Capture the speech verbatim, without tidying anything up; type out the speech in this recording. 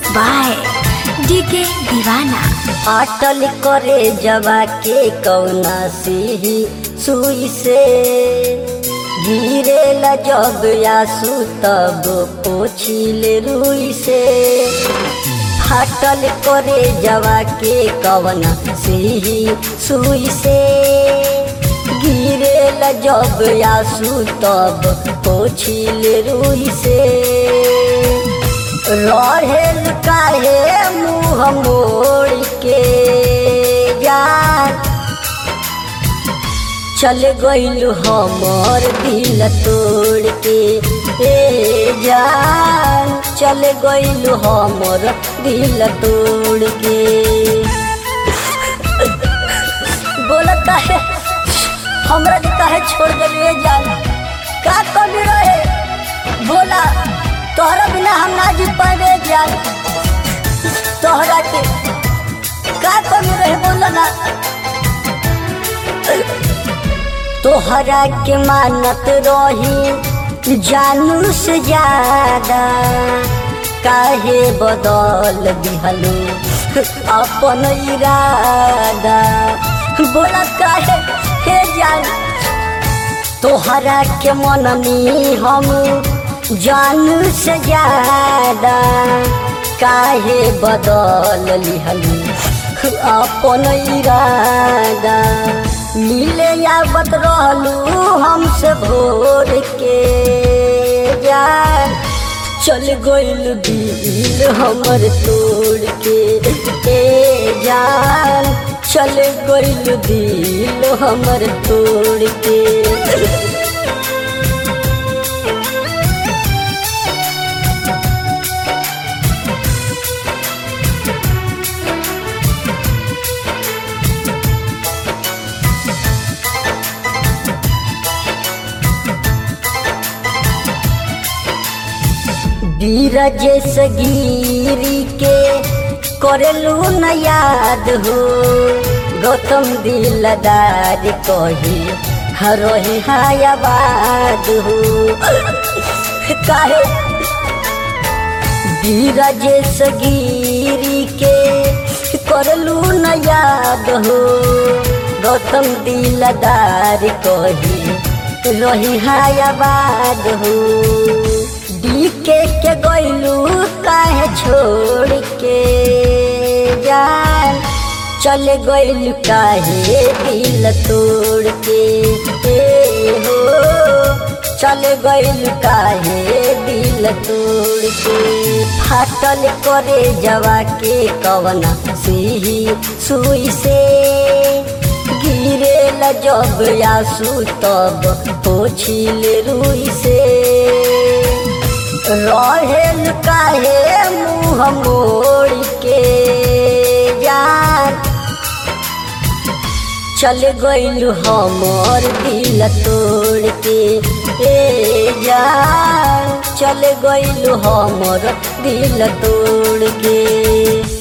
By DK दीवाना। अटल करे जवा के कौना सी सुई से गिरे ला जब आंसू तब पोछिले रुई से। अटल करे जवा के कौना सी सुई से गिरे ला जब आंसू तब पोछिले रुई से। रहेल काहे मुँह मोड़ के जान चल गइलू हमर दिल तोड़ के ए जान चल गइलू हमर दिल तोड़ के। बोलता है हमरा के काहे छोड़ गइलू जान का कमी रहे बोला तोहरा बिना हम ना जी पाए जान तोहरा के का कमी रहे बोला ना। तोहरा के मानत रही जानू से ज्यादा काहे बदल दिहलो अपन इरादा बोला काहे हे जान। तोहरा के मननी हम जानू से ज्यादा काहे बदल लिहलू अपन इरादा। मिले यावत रहलू हमसे भोर के जान चल गइल दिल हमर तोड़ के ए जान चल गइल दिल हमर तोड़ के। धीरज सगीरी के करेलू न याद हो गौतम दिलदार कही हरोही हायाबाद हो काहे। धीरज सगीरी के करेलू न याद हो गौतम दिलदार कही रही हायाबाद हो। डीके के गइलू काहे छोड़ के जान चल गइलू काहे दिल तोड़ के ए हो चल गइलू काहे दिल तोड़ के। फाटल करे जवा के कवना सी सुई से गिरे ला जब आंसू तब पोछिले रुई से। रहेल काहे मुँह मोड़ के जान चल गइलू हमर दिल तोड़ के ए जान चल गइलू हमर दिल तोड़ के।